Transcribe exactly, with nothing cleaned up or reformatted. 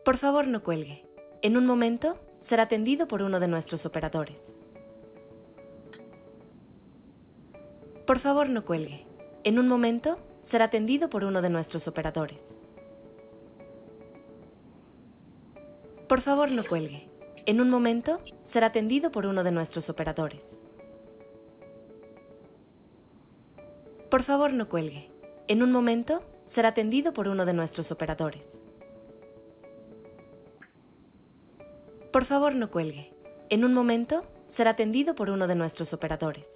Por favor, no cuelgue. En un momento, será atendido por uno de nuestros operadores. Por favor, no cuelgue. En un momento, será atendido por uno de nuestros operadores. Por favor, no cuelgue. En un momento, será atendido por uno de nuestros operadores. Por favor, no cuelgue. En un momento, será atendido por uno de nuestros operadores. Por favor, no cuelgue. En un momento, será atendido por uno de nuestros operadores.